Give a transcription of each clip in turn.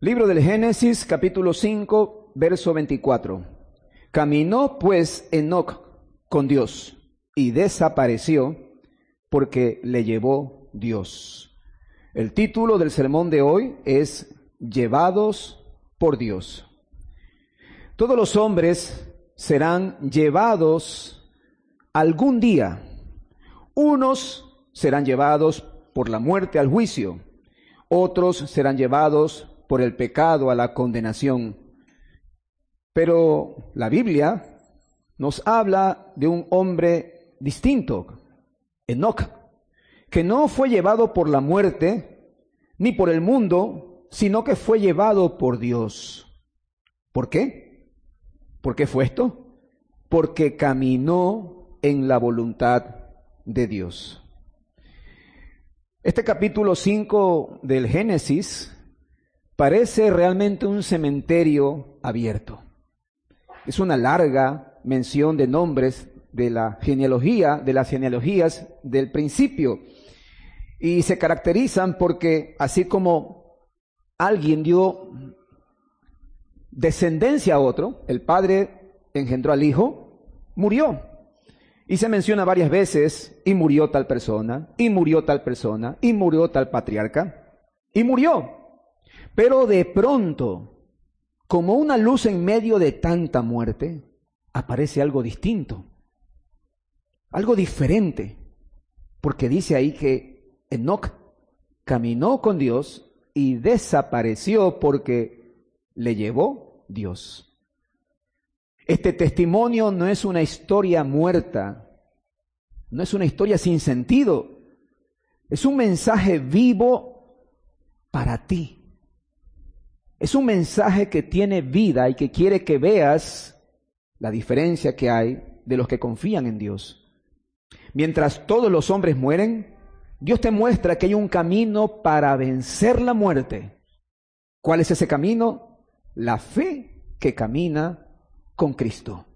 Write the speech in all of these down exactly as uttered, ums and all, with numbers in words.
Libro del Génesis, capítulo cinco, verso veinticuatro. Caminó pues Enoc con Dios y desapareció porque le llevó Dios. El título del sermón de hoy es Llevados por Dios. Todos los hombres serán llevados algún día. Unos serán llevados por la muerte al juicio, otros serán llevados por el pecado a la condenación. Pero la Biblia nos habla de un hombre distinto, Enoc, que no fue llevado por la muerte ni por el mundo, sino que fue llevado por Dios. ¿Por qué? ¿Por qué fue esto? Porque caminó en la voluntad de Dios. Este capítulo cinco del Génesis parece realmente un cementerio abierto. Es una larga mención de nombres de la genealogía, de las genealogías del principio. Y se caracterizan porque así como alguien dio descendencia a otro, el padre engendró al hijo, murió. Y se menciona varias veces, y murió tal persona, y murió tal persona, y murió tal patriarca, y murió. Pero de pronto, como una luz en medio de tanta muerte, aparece algo distinto, algo diferente, porque dice ahí que Enoc caminó con Dios y desapareció porque le llevó Dios. Este testimonio no es una historia muerta, no es una historia sin sentido, es un mensaje vivo para ti. Es un mensaje que tiene vida y que quiere que veas la diferencia que hay de los que confían en Dios. Mientras todos los hombres mueren, Dios te muestra que hay un camino para vencer la muerte. ¿Cuál es ese camino? La fe que camina con Cristo.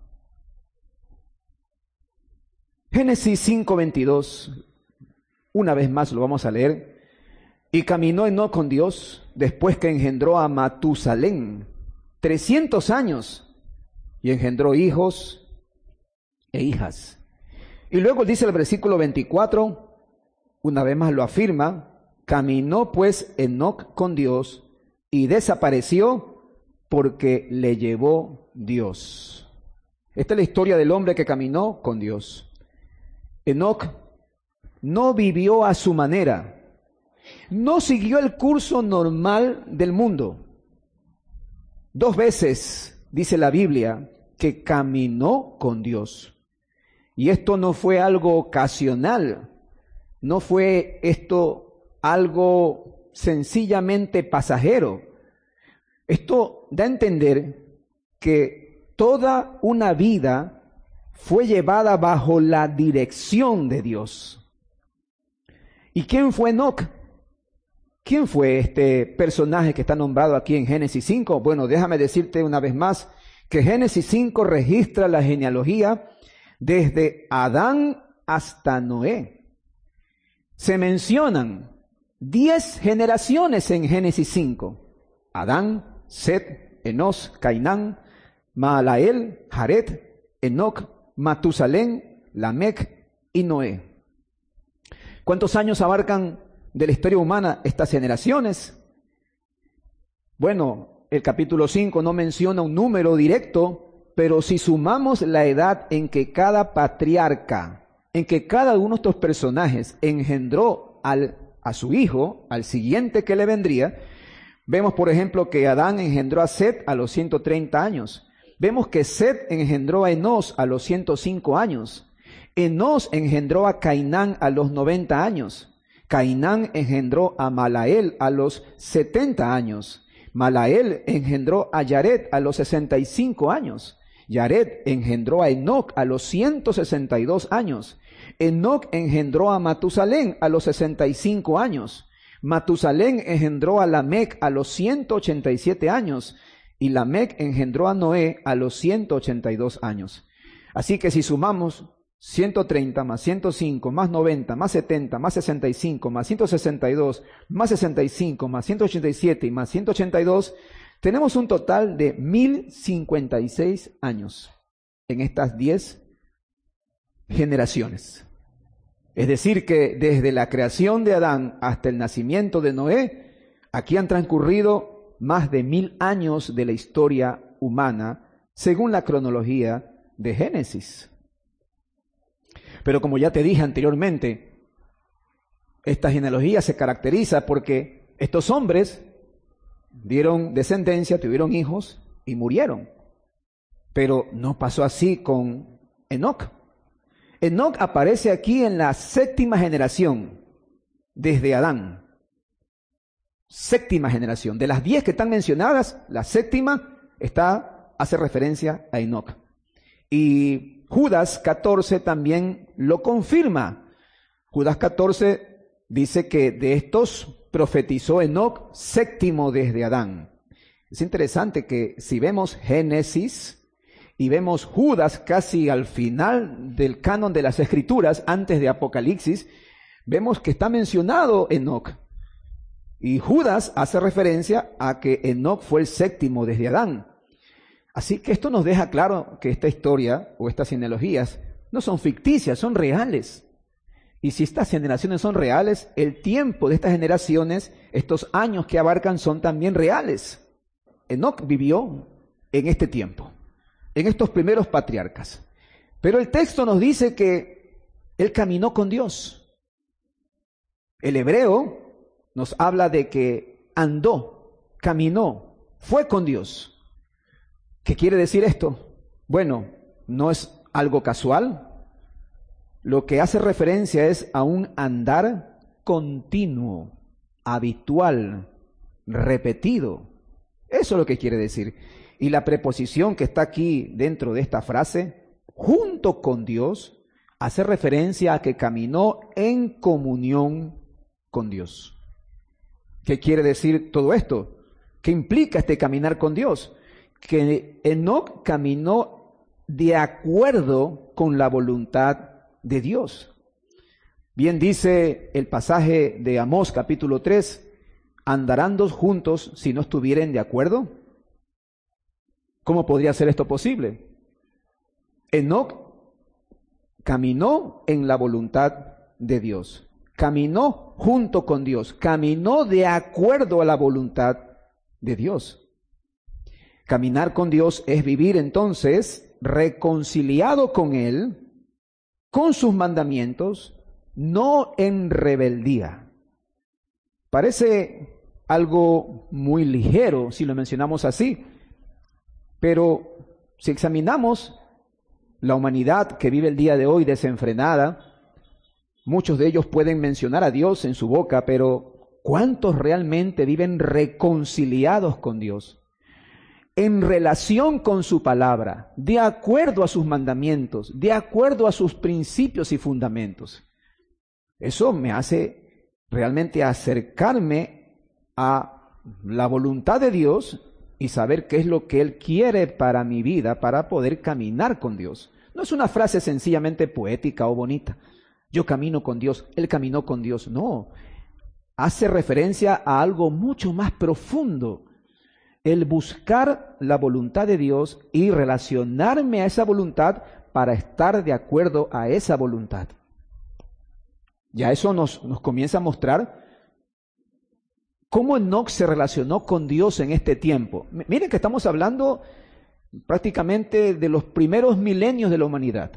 Génesis cinco veintidós, una vez más lo vamos a leer. Y caminó Enoc con Dios después que engendró a Matusalén trescientos años y engendró hijos e hijas. Y luego dice el versículo veinticuatro, una vez más lo afirma, caminó pues Enoc con Dios y desapareció porque le llevó Dios. Esta es la historia del hombre que caminó con Dios. Enoc no vivió a su manera, no siguió el curso normal del mundo. Dos veces dice la Biblia que caminó con Dios. Y esto no fue algo ocasional, no fue esto algo sencillamente pasajero. Esto da a entender que toda una vida fue llevada bajo la dirección de Dios. ¿Y quién fue Enoc? ¿Quién fue este personaje que está nombrado aquí en Génesis cinco? Bueno, déjame decirte una vez más que Génesis cinco registra la genealogía desde Adán hasta Noé. Se mencionan diez generaciones en Génesis cinco. Adán, Set, Enos, Cainán, Mahalael, Jared, Enoc, Matusalén, Lamec y Noé. ¿Cuántos años abarcan de la historia humana estas generaciones? Bueno, el capítulo cinco no menciona un número directo, pero si sumamos la edad en que cada patriarca, en que cada uno de estos personajes engendró al, a su hijo, al siguiente que le vendría, vemos por ejemplo que Adán engendró a Set a los ciento treinta años. Vemos que Set engendró a Enos a los ciento cinco años. Enos engendró a Cainán a los noventa años. Cainán engendró a Mahalael a los setenta años. Mahalael engendró a Jared a los sesenta y cinco años. Jared engendró a Enoc a los ciento sesenta y dos años. Enoc engendró a Matusalén a los sesenta y cinco años. Matusalén engendró a Lamec a los ciento ochenta y siete años. Y Lamec engendró a Noé a los ciento ochenta y dos años. Así que si sumamos ciento treinta más ciento cinco más noventa más setenta más sesenta y cinco más ciento sesenta y dos más sesenta y cinco más ciento ochenta y siete y más ciento ochenta y dos, tenemos un total de mil cincuenta y seis años en estas diez generaciones. Es decir, que desde la creación de Adán hasta el nacimiento de Noé, aquí han transcurrido más de mil años de la historia humana, según la cronología de Génesis. Pero como ya te dije anteriormente, esta genealogía se caracteriza porque estos hombres dieron descendencia, tuvieron hijos y murieron. Pero no pasó así con Enoc. Enoc aparece aquí en la séptima generación, desde Adán. Séptima generación. De las diez que están mencionadas, la séptima está, hace referencia a Enoc. Y Judas catorce también lo confirma. Judas catorce dice que de estos profetizó Enoc, séptimo desde Adán. Es interesante que si vemos Génesis y vemos Judas casi al final del canon de las Escrituras, antes de Apocalipsis, vemos que está mencionado Enoc. Y Judas hace referencia a que Enoc fue el séptimo desde Adán. Así que esto nos deja claro que esta historia o estas genealogías no son ficticias, son reales. Y si estas generaciones son reales, el tiempo de estas generaciones, estos años que abarcan, son también reales. Enoc vivió en este tiempo, en estos primeros patriarcas. Pero el texto nos dice que él caminó con Dios. El hebreo nos habla de que andó, caminó, fue con Dios. ¿Qué quiere decir esto? Bueno, no es algo casual. Lo que hace referencia es a un andar continuo, habitual, repetido. Eso es lo que quiere decir. Y la preposición que está aquí dentro de esta frase, junto con Dios, hace referencia a que caminó en comunión con Dios. ¿Qué quiere decir todo esto? ¿Qué implica este caminar con Dios? Que Enoc caminó de acuerdo con la voluntad de Dios. Bien dice el pasaje de Amós capítulo tres, ¿andarán dos juntos si no estuvieren de acuerdo? ¿Cómo podría ser esto posible? Enoc caminó en la voluntad de Dios, caminó junto con Dios, caminó de acuerdo a la voluntad de Dios. Caminar con Dios es vivir entonces reconciliado con Él, con sus mandamientos, no en rebeldía. Parece algo muy ligero si lo mencionamos así, pero si examinamos la humanidad que vive el día de hoy desenfrenada, muchos de ellos pueden mencionar a Dios en su boca, pero ¿cuántos realmente viven reconciliados con Dios? En relación con su palabra, de acuerdo a sus mandamientos, de acuerdo a sus principios y fundamentos. Eso me hace realmente acercarme a la voluntad de Dios y saber qué es lo que Él quiere para mi vida, para poder caminar con Dios. No es una frase sencillamente poética o bonita. Yo camino con Dios, Él caminó con Dios. No, hace referencia a algo mucho más profundo. El buscar la voluntad de Dios y relacionarme a esa voluntad para estar de acuerdo a esa voluntad. Ya eso nos, nos comienza a mostrar cómo Enoc se relacionó con Dios en este tiempo. M- miren que estamos hablando prácticamente de los primeros milenios de la humanidad.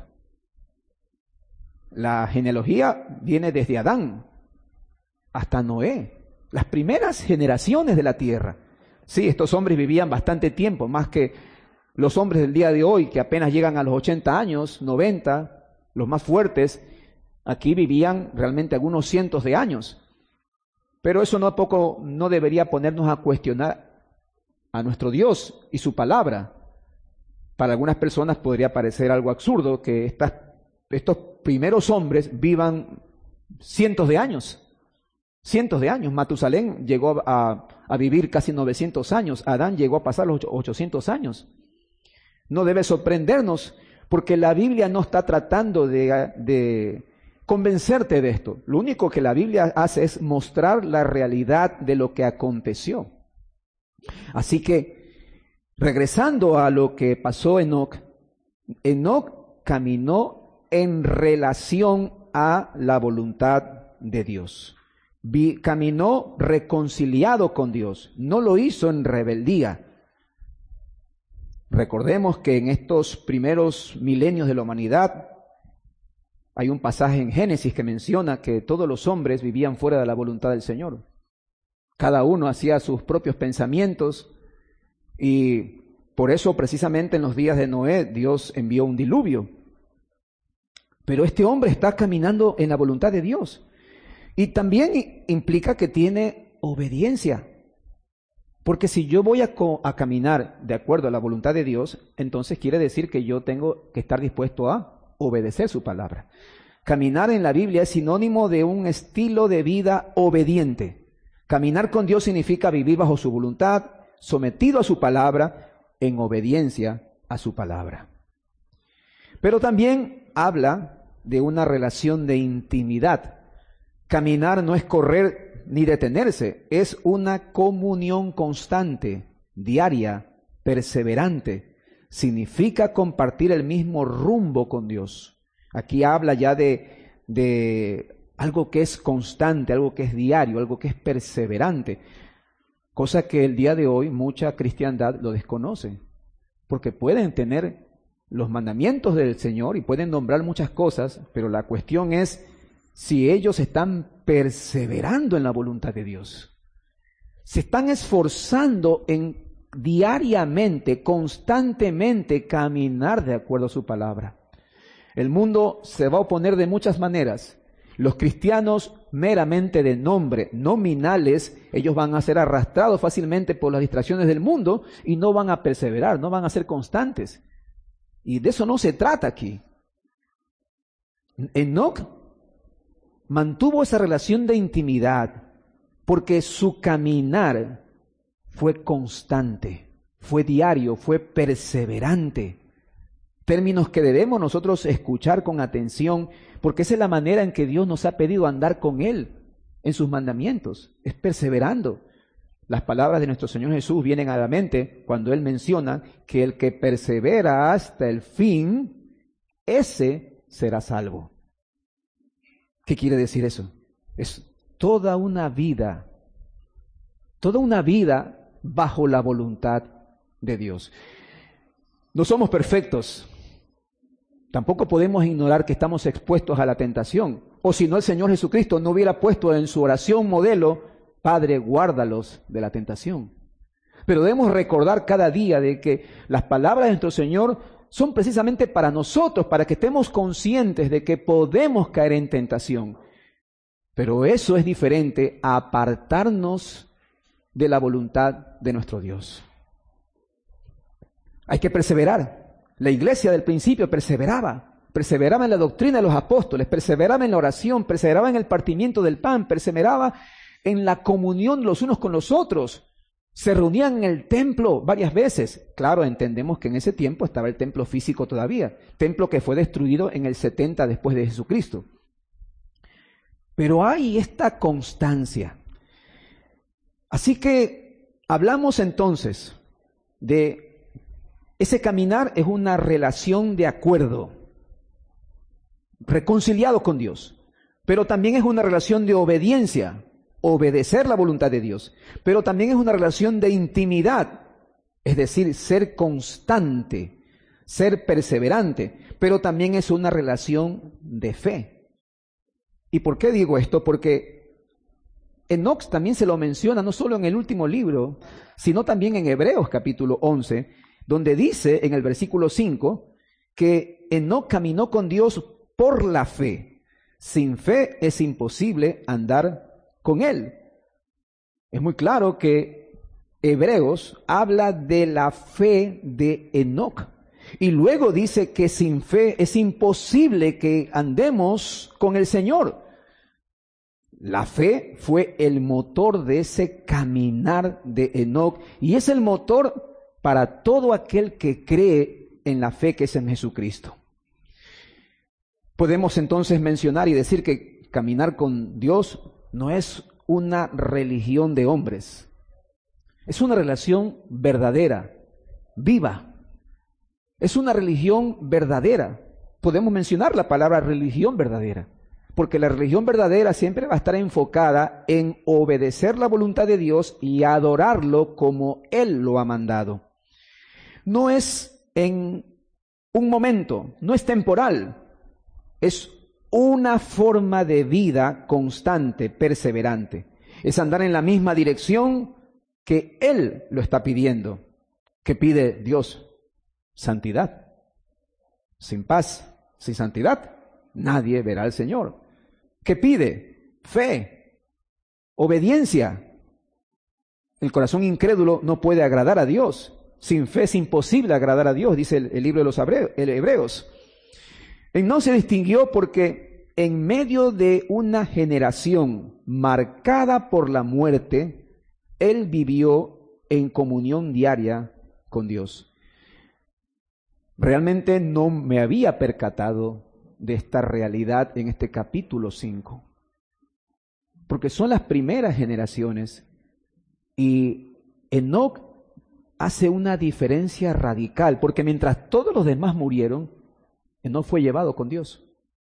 La genealogía viene desde Adán hasta Noé, las primeras generaciones de la tierra. Sí, estos hombres vivían bastante tiempo, más que los hombres del día de hoy, que apenas llegan a los ochenta años, noventa, los más fuertes, aquí vivían realmente algunos cientos de años. Pero eso no poco no debería ponernos a cuestionar a nuestro Dios y su palabra. Para algunas personas podría parecer algo absurdo que estas, estos primeros hombres vivan cientos de años. Cientos de años. Matusalén llegó a, a vivir casi novecientos años. Adán llegó a pasar los ochocientos años. No debe sorprendernos porque la Biblia no está tratando de, de convencerte de esto. Lo único que la Biblia hace es mostrar la realidad de lo que aconteció. Así que, regresando a lo que pasó en Enoc, Enoc caminó en relación a la voluntad de Dios. Vi, caminó reconciliado con Dios, no lo hizo en rebeldía. Recordemos que en estos primeros milenios de la humanidad hay un pasaje en Génesis que menciona que todos los hombres vivían fuera de la voluntad del Señor. Cada uno hacía sus propios pensamientos y por eso precisamente en los días de Noé Dios envió un diluvio. Pero este hombre está caminando en la voluntad de Dios y también implica que tiene obediencia. Porque si yo voy a, a caminar de acuerdo a la voluntad de Dios, entonces quiere decir que yo tengo que estar dispuesto a obedecer su palabra. Caminar en la Biblia es sinónimo de un estilo de vida obediente. Caminar con Dios significa vivir bajo su voluntad, sometido a su palabra, en obediencia a su palabra. Pero también habla de una relación de intimidad. Caminar no es correr ni detenerse, es una comunión constante, diaria, perseverante. Significa compartir el mismo rumbo con Dios. Aquí habla ya de, de algo que es constante, algo que es diario, algo que es perseverante. Cosa que el día de hoy mucha cristiandad lo desconoce, porque pueden tener los mandamientos del Señor y pueden nombrar muchas cosas, pero la cuestión es si ellos están perseverando en la voluntad de Dios. Se están esforzando en diariamente, constantemente caminar de acuerdo a su palabra. El mundo se va a oponer de muchas maneras. Los cristianos meramente de nombre, nominales, ellos van a ser arrastrados fácilmente por las distracciones del mundo y no van a perseverar, no van a ser constantes. Y de eso no se trata aquí. Enoc mantuvo esa relación de intimidad porque su caminar fue constante, fue diario, fue perseverante. Términos que debemos nosotros escuchar con atención, porque esa es la manera en que Dios nos ha pedido andar con Él en sus mandamientos, es perseverando. Las palabras de nuestro Señor Jesús vienen a la mente cuando Él menciona que el que persevera hasta el fin, ese será salvo. ¿Qué quiere decir eso? Es toda una vida, toda una vida bajo la voluntad de Dios. No somos perfectos. Tampoco podemos ignorar que estamos expuestos a la tentación. O si no, el Señor Jesucristo no hubiera puesto en su oración modelo, Padre, guárdalos de la tentación. Pero debemos recordar cada día de que las palabras de nuestro Señor son precisamente para nosotros, para que estemos conscientes de que podemos caer en tentación. Pero eso es diferente a apartarnos de la voluntad de nuestro Dios. Hay que perseverar. La iglesia del principio perseveraba. Perseveraba en la doctrina de los apóstoles, perseveraba en la oración, perseveraba en el partimiento del pan, perseveraba en la comunión los unos con los otros. Se reunían en el templo varias veces. Claro, entendemos que en ese tiempo estaba el templo físico todavía, templo que fue destruido en el setenta después de Jesucristo. Pero hay esta constancia. Así que hablamos entonces de ese caminar es una relación de acuerdo, reconciliado con Dios, pero también es una relación de obediencia, obedecer la voluntad de Dios, pero también es una relación de intimidad, es decir, ser constante, ser perseverante, pero también es una relación de fe. ¿Y por qué digo esto? Porque Enoc también se lo menciona no solo en el último libro, sino también en Hebreos capítulo once, donde dice en el versículo cinco que Enoc caminó con Dios por la fe. Sin fe es imposible andar con Él. Es muy claro que Hebreos habla de la fe de Enoc. Y luego dice que sin fe es imposible que andemos con el Señor. La fe fue el motor de ese caminar de Enoc y es el motor para todo aquel que cree en la fe que es en Jesucristo. Podemos entonces mencionar y decir que caminar con Dios no es una religión de hombres. Es una relación verdadera, viva. Es una religión verdadera. Podemos mencionar la palabra religión verdadera, porque la religión verdadera siempre va a estar enfocada en obedecer la voluntad de Dios y adorarlo como Él lo ha mandado. No es en un momento, no es temporal, es una forma de vida constante, perseverante. Es andar en la misma dirección que Él lo está pidiendo. ¿Qué pide Dios? Santidad. Sin paz, sin santidad, nadie verá al Señor. ¿Qué pide? Fe, obediencia. El corazón incrédulo no puede agradar a Dios. Sin fe es imposible agradar a Dios, dice el, el libro de los Hebreos. Enoc se distinguió porque en medio de una generación marcada por la muerte, él vivió en comunión diaria con Dios. Realmente no me había percatado de esta realidad en este capítulo cinco, porque son las primeras generaciones y Enoc hace una diferencia radical, porque mientras todos los demás murieron, Enoc fue llevado con Dios.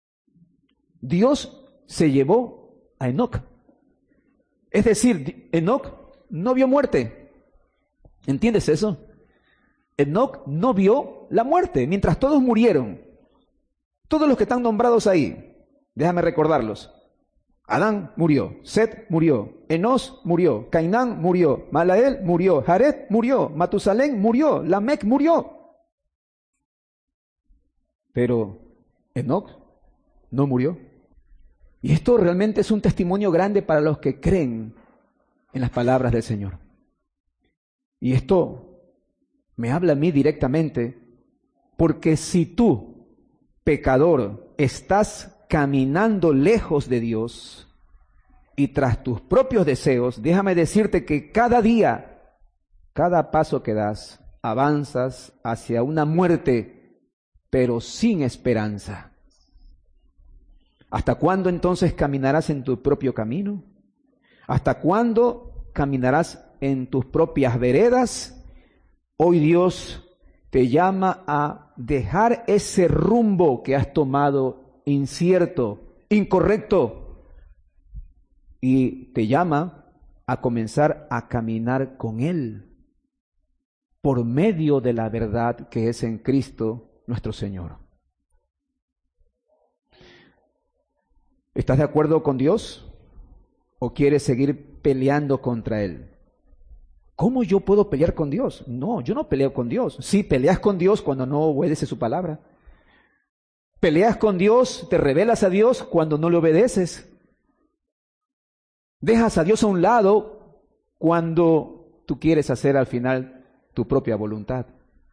Dios se llevó a Enoc. Es decir, Enoc no vio muerte. ¿Entiendes eso? Enoc no vio la muerte mientras todos murieron. Todos los que están nombrados ahí, déjame recordarlos. Adán murió, Set murió, Enos murió, Cainán murió, Malael murió, Jared murió, Matusalén murió, Lamec murió. Pero Enoc no murió. Y esto realmente es un testimonio grande para los que creen en las palabras del Señor. Y esto me habla a mí directamente, porque si tú, pecador, estás caminando lejos de Dios y tras tus propios deseos, déjame decirte que cada día, cada paso que das, avanzas hacia una muerte, pero sin esperanza. ¿Hasta cuándo entonces caminarás en tu propio camino? ¿Hasta cuándo caminarás en tus propias veredas? Hoy Dios te llama a dejar ese rumbo que has tomado incierto, incorrecto, y te llama a comenzar a caminar con Él por medio de la verdad que es en Cristo nuestro Señor. ¿Estás de acuerdo con Dios o quieres seguir peleando contra Él? ¿Cómo yo puedo pelear con Dios? No, yo no peleo con Dios. Sí, peleas con Dios cuando no obedeces su palabra. Peleas con Dios, te rebelas a Dios cuando no le obedeces. Dejas a Dios a un lado cuando tú quieres hacer al final tu propia voluntad.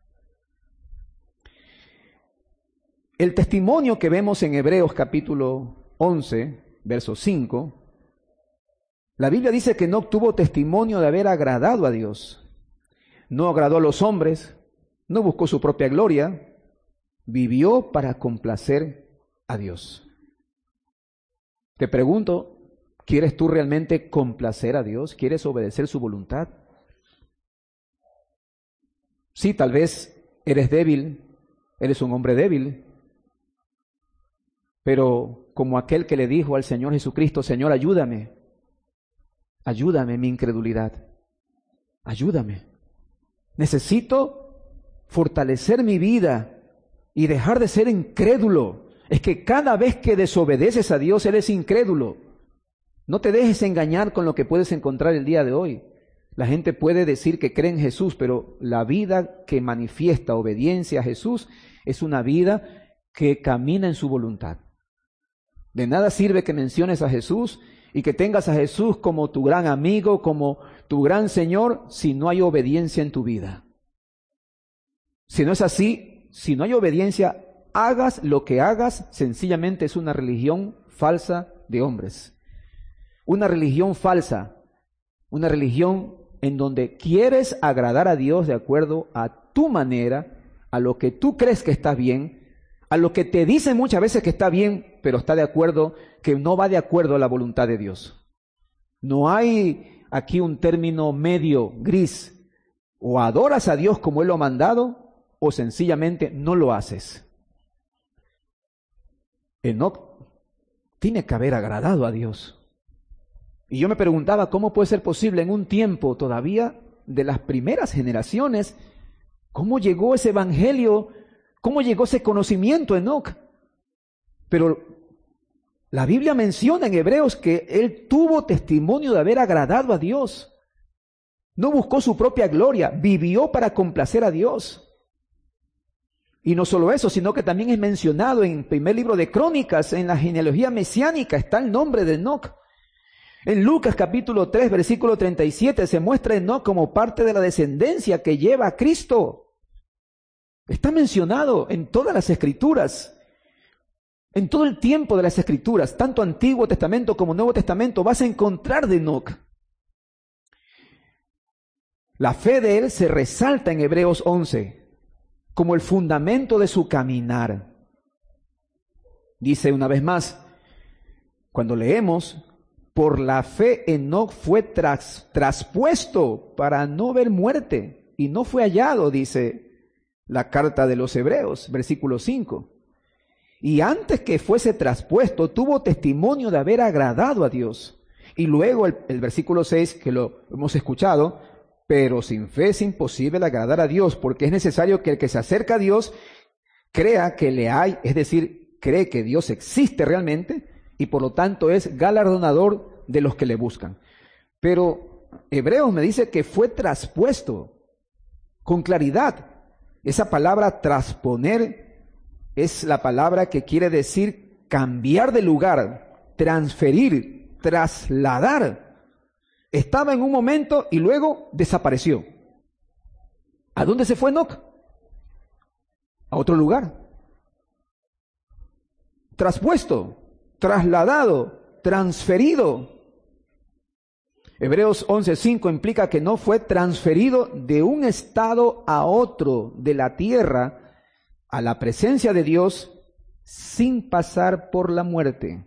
El testimonio que vemos en Hebreos capítulo once, verso cinco, la Biblia dice que Enoc tuvo testimonio de haber agradado a Dios. No agradó a los hombres, no buscó su propia gloria, vivió para complacer a Dios. Te pregunto, ¿quieres tú realmente complacer a Dios? ¿Quieres obedecer su voluntad? Sí, tal vez eres débil, eres un hombre débil, pero como aquel que le dijo al Señor Jesucristo, Señor, ayúdame, ayúdame en mi incredulidad, ayúdame. Necesito fortalecer mi vida y dejar de ser incrédulo. Es que cada vez que desobedeces a Dios, eres incrédulo. No te dejes engañar con lo que puedes encontrar el día de hoy. La gente puede decir que cree en Jesús, pero la vida que manifiesta obediencia a Jesús es una vida que camina en su voluntad. De nada sirve que menciones a Jesús y que tengas a Jesús como tu gran amigo, como tu gran Señor, si no hay obediencia en tu vida. Si no es así, si no hay obediencia, hagas lo que hagas, sencillamente es una religión falsa de hombres. Una religión falsa, una religión en donde quieres agradar a Dios de acuerdo a tu manera, a lo que tú crees que está bien, a lo que te dicen muchas veces que está bien, pero está de acuerdo, que no va de acuerdo a la voluntad de Dios. No hay aquí un término medio, gris. O adoras a Dios como Él lo ha mandado, o sencillamente no lo haces. Enoc tiene que haber agradado a Dios. Y yo me preguntaba cómo puede ser posible en un tiempo todavía de las primeras generaciones, cómo llegó ese evangelio, cómo llegó ese conocimiento a Enoc. Pero la Biblia menciona en Hebreos que él tuvo testimonio de haber agradado a Dios. No buscó su propia gloria, vivió para complacer a Dios. Y no solo eso, sino que también es mencionado en el primer libro de Crónicas, en la genealogía mesiánica, está el nombre de Enoc. En Lucas capítulo tres, versículo treinta y siete, se muestra a Enoc como parte de la descendencia que lleva a Cristo. Está mencionado en todas las Escrituras, en todo el tiempo de las Escrituras, tanto Antiguo Testamento como Nuevo Testamento, vas a encontrar de Enoc. La fe de él se resalta en Hebreos once como el fundamento de su caminar. Dice una vez más, cuando leemos, por la fe Enoc fue tras, traspuesto para no ver muerte y no fue hallado, dice la carta de los Hebreos, versículo cinco. Y antes que fuese traspuesto, tuvo testimonio de haber agradado a Dios. Y luego el, el versículo seis, que lo hemos escuchado, pero sin fe es imposible agradar a Dios, porque es necesario que el que se acerca a Dios crea que le hay, es decir, cree que Dios existe realmente y por lo tanto es galardonador de los que le buscan. Pero Hebreos me dice que fue traspuesto con claridad. Esa palabra trasponer es la palabra que quiere decir cambiar de lugar, transferir, trasladar. Estaba en un momento y luego desapareció. ¿A dónde se fue Enoc? A otro lugar. Traspuesto, trasladado, transferido. Hebreos once cinco implica que no fue transferido de un estado a otro de la tierra a la presencia de Dios sin pasar por la muerte.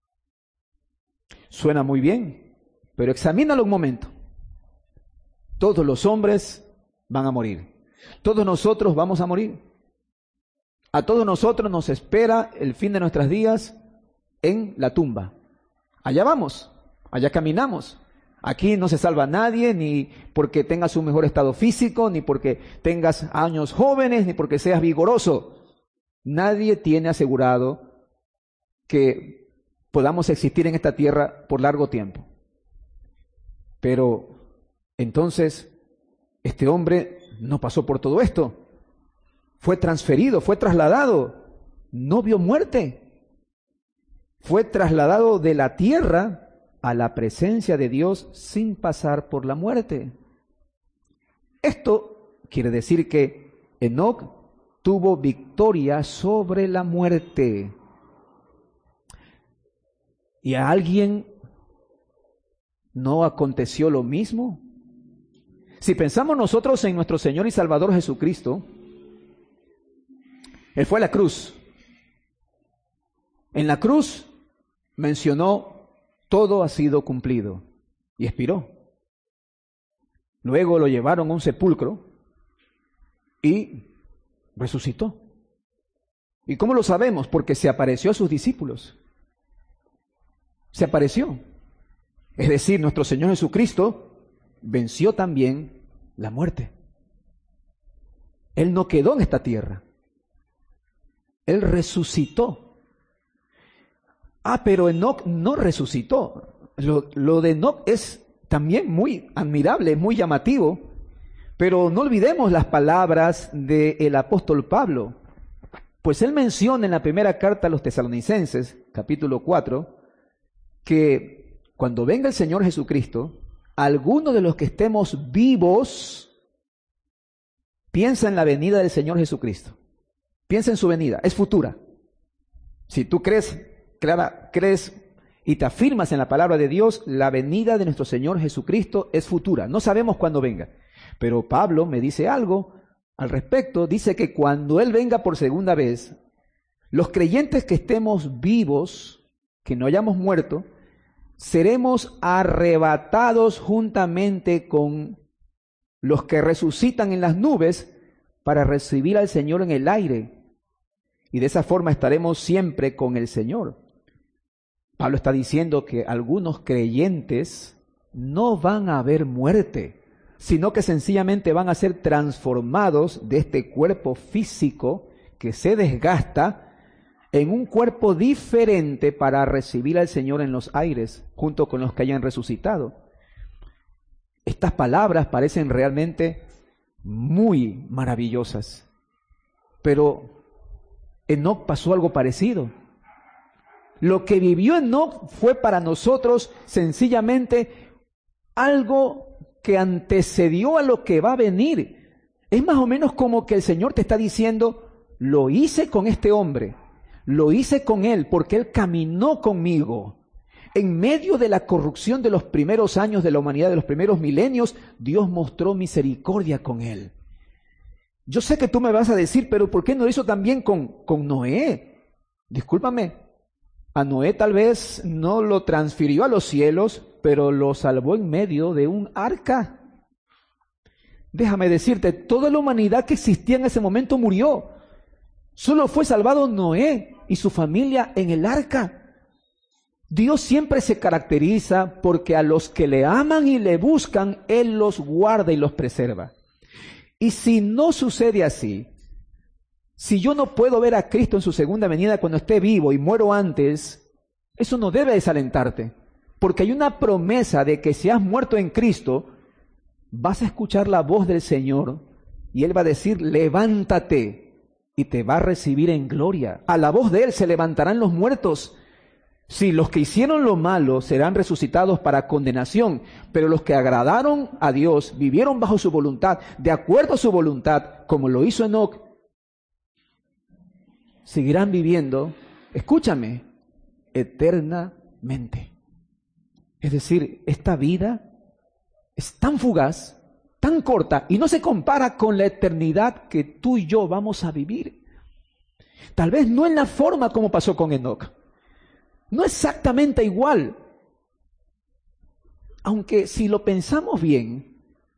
Suena muy bien. Pero examínalo un momento. Todos los hombres van a morir. Todos nosotros vamos a morir. A todos nosotros nos espera el fin de nuestros días en la tumba. Allá vamos, allá caminamos. Aquí no se salva nadie, ni porque tengas un mejor estado físico, ni porque tengas años jóvenes, ni porque seas vigoroso. Nadie tiene asegurado que podamos existir en esta tierra por largo tiempo. Pero entonces, este hombre no pasó por todo esto. Fue transferido, fue trasladado. No vio muerte. Fue trasladado de la tierra a la presencia de Dios sin pasar por la muerte. Esto quiere decir que Enoc tuvo victoria sobre la muerte. Y a alguien ¿no aconteció lo mismo? Si pensamos nosotros en nuestro Señor y Salvador Jesucristo, Él fue a la cruz. En la cruz mencionó, todo ha sido cumplido, y expiró. Luego lo llevaron a un sepulcro y resucitó. ¿Y cómo lo sabemos? Porque se apareció a sus discípulos. Se apareció. Es decir, nuestro Señor Jesucristo venció también la muerte. Él no quedó en esta tierra. Él resucitó. Ah, pero Enoc no resucitó. Lo, lo de Enoc es también muy admirable, muy llamativo. Pero no olvidemos las palabras del apóstol Pablo. Pues él menciona en la primera carta a los Tesalonicenses, capítulo cuatro, que cuando venga el Señor Jesucristo, alguno de los que estemos vivos, piensa en la venida del Señor Jesucristo. Piensa en su venida, es futura. Si tú crees, clara, crees y te afirmas en la palabra de Dios, la venida de nuestro Señor Jesucristo es futura. No sabemos cuándo venga. Pero Pablo me dice algo al respecto. Dice que cuando Él venga por segunda vez, Los creyentes que estemos vivos, que no hayamos muerto, seremos arrebatados juntamente con los que resucitan en las nubes para recibir al Señor en el aire. Y de esa forma estaremos siempre con el Señor. Pablo está diciendo que algunos creyentes no van a ver muerte, sino que sencillamente van a ser transformados de este cuerpo físico que se desgasta en un cuerpo diferente para recibir al Señor en los aires, junto con los que hayan resucitado. Estas palabras parecen realmente muy maravillosas, pero Enoc pasó algo parecido. Lo que vivió Enoc fue para nosotros sencillamente algo que antecedió a lo que va a venir. Es más o menos como que el Señor te está diciendo, lo hice con este hombre, lo hice con él porque él caminó conmigo. En medio de la corrupción de los primeros años de la humanidad, de los primeros milenios, Dios mostró misericordia con él. Yo sé que tú me vas a decir, pero ¿por qué no lo hizo también con, con Noé? Discúlpame, a Noé tal vez no lo transfirió a los cielos, pero lo salvó en medio de un arca. Déjame decirte, toda la humanidad que existía en ese momento murió. Solo fue salvado Noé y su familia en el arca. Dios siempre se caracteriza porque a los que le aman y le buscan, Él los guarda y los preserva. Y si no sucede así, si yo no puedo ver a Cristo en su segunda venida cuando esté vivo y muero antes, eso no debe desalentarte, porque hay una promesa de que si has muerto en Cristo, vas a escuchar la voz del Señor y Él va a decir, levántate, y te va a recibir en gloria. A la voz de Él se levantarán los muertos. Sí, los que hicieron lo malo serán resucitados para condenación, pero los que agradaron a Dios, vivieron bajo su voluntad, de acuerdo a su voluntad, como lo hizo Enoc, seguirán viviendo, escúchame, eternamente. Es decir, esta vida es tan fugaz, tan corta, y no se compara con la eternidad que tú y yo vamos a vivir. Tal vez no en la forma como pasó con Enoc, no exactamente igual, aunque si lo pensamos bien,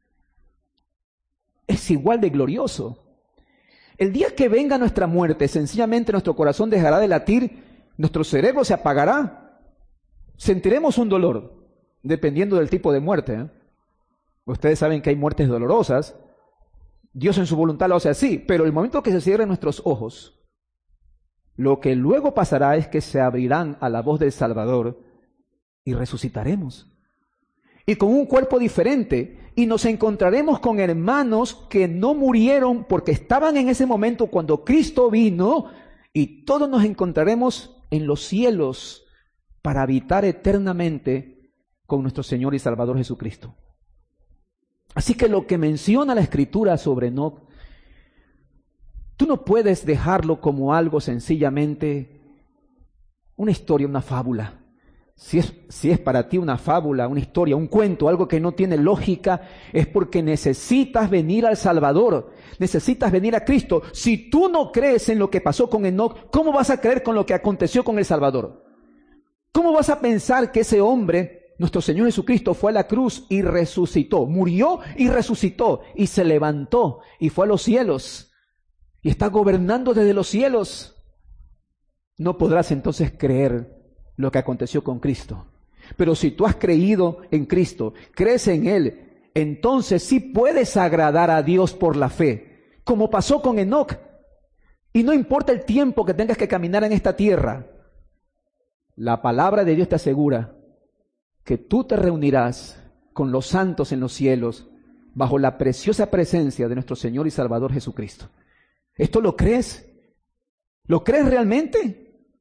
es igual de glorioso. El día que venga nuestra muerte, sencillamente nuestro corazón dejará de latir, nuestro cerebro se apagará, sentiremos un dolor, dependiendo del tipo de muerte, ¿eh? Ustedes saben que hay muertes dolorosas, Dios en su voluntad lo hace así, pero el momento que se cierren nuestros ojos, lo que luego pasará es que se abrirán a la voz del Salvador y resucitaremos. Y con un cuerpo diferente, y nos encontraremos con hermanos que no murieron porque estaban en ese momento cuando Cristo vino, y todos nos encontraremos en los cielos para habitar eternamente con nuestro Señor y Salvador Jesucristo. Así que lo que menciona la Escritura sobre Enoc, tú no puedes dejarlo como algo sencillamente una historia, una fábula. Si es, si es para ti una fábula, una historia, un cuento, algo que no tiene lógica, es porque necesitas venir al Salvador, necesitas venir a Cristo. Si tú no crees en lo que pasó con Enoc, ¿cómo vas a creer con lo que aconteció con el Salvador? ¿Cómo vas a pensar que ese hombre, nuestro Señor Jesucristo, fue a la cruz y resucitó, murió y resucitó, y se levantó y fue a los cielos, y está gobernando desde los cielos? No podrás entonces creer lo que aconteció con Cristo. Pero si tú has creído en Cristo, crees en Él, entonces sí puedes agradar a Dios por la fe, como pasó con Enoc. Y no importa el tiempo que tengas que caminar en esta tierra, la palabra de Dios te asegura que tú te reunirás con los santos en los cielos bajo la preciosa presencia de nuestro Señor y Salvador Jesucristo. ¿Esto lo crees? ¿Lo crees realmente?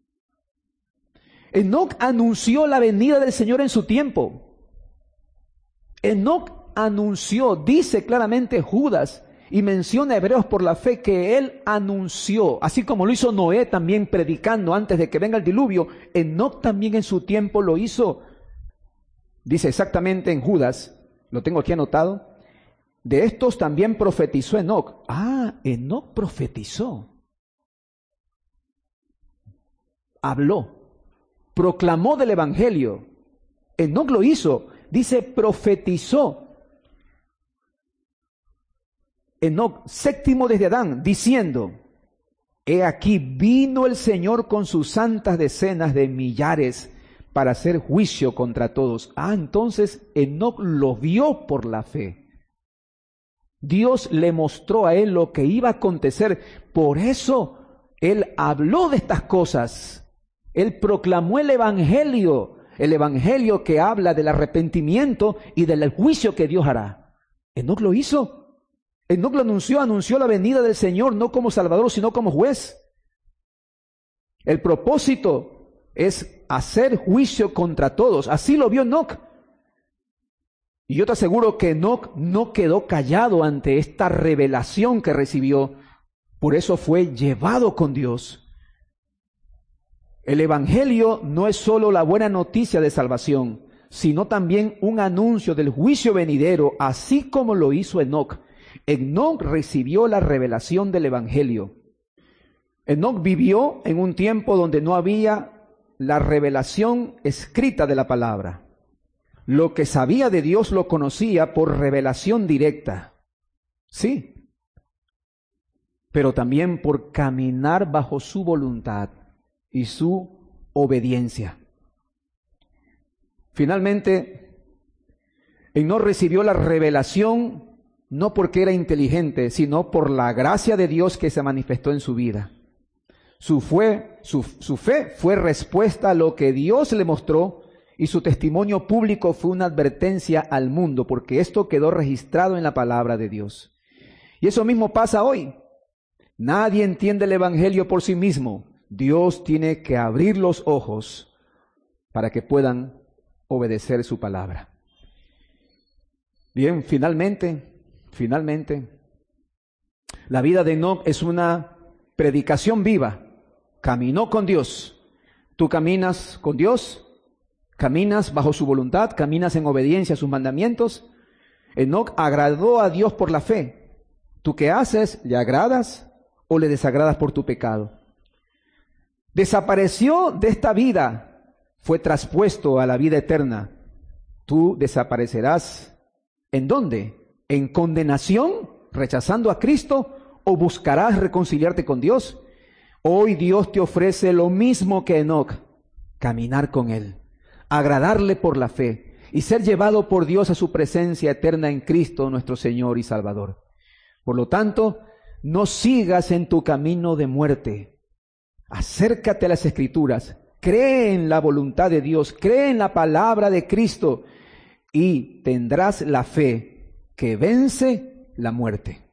Enoc anunció la venida del Señor en su tiempo. Enoc anunció, dice claramente Judas, y menciona a Hebreos por la fe que él anunció, así como lo hizo Noé también predicando antes de que venga el diluvio. Enoc también en su tiempo lo hizo. Dice exactamente en Judas, lo tengo aquí anotado, de estos también profetizó Enoc. Ah, Enoc profetizó. habló, proclamó del Evangelio. Enoc lo hizo, dice, profetizó. Enoc, séptimo desde Adán, diciendo, he aquí vino el Señor con sus santas decenas de millares para hacer juicio contra todos. Ah, entonces Enoc lo vio por la fe. Dios le mostró a él lo que iba a acontecer. Por eso él habló de estas cosas. Él proclamó el Evangelio, el Evangelio que habla del arrepentimiento y del juicio que Dios hará. Enoc lo hizo. Enoc lo anunció, anunció la venida del Señor, no como Salvador, sino como juez. El propósito es hacer juicio contra todos. Así lo vio Enoc. Y yo te aseguro que Enoc no quedó callado ante esta revelación que recibió. Por eso fue llevado con Dios. El Evangelio no es solo la buena noticia de salvación, sino también un anuncio del juicio venidero, así como lo hizo Enoc. Enoc recibió la revelación del Evangelio. Enoc vivió en un tiempo donde no había la revelación escrita de la palabra. Lo que sabía de Dios lo conocía por revelación directa. Sí, pero también por caminar bajo su voluntad y su obediencia. Finalmente, Enoc recibió la revelación no porque era inteligente, sino por la gracia de Dios que se manifestó en su vida. Su, fue, su, su fe fue respuesta a lo que Dios le mostró, y su testimonio público fue una advertencia al mundo, porque esto quedó registrado en la palabra de Dios. Y eso mismo pasa hoy. Nadie entiende el Evangelio por sí mismo. Dios tiene que abrir los ojos para que puedan obedecer su palabra. Bien, finalmente... Finalmente, la vida de Enoc es una predicación viva. Caminó con Dios. Tú caminas con Dios, caminas bajo su voluntad, caminas en obediencia a sus mandamientos. Enoc agradó a Dios por la fe. ¿Tú qué haces? ¿Le agradas o le desagradas por tu pecado? Desapareció de esta vida, fue traspuesto a la vida eterna. ¿Tú desaparecerás en dónde? ¿En condenación, rechazando a Cristo, o buscarás reconciliarte con Dios? Hoy Dios te ofrece lo mismo que Enoc, caminar con Él, agradarle por la fe y ser llevado por Dios a su presencia eterna en Cristo, nuestro Señor y Salvador. Por lo tanto, no sigas en tu camino de muerte. Acércate a las Escrituras, cree en la voluntad de Dios, cree en la palabra de Cristo y tendrás la fe que vence la muerte.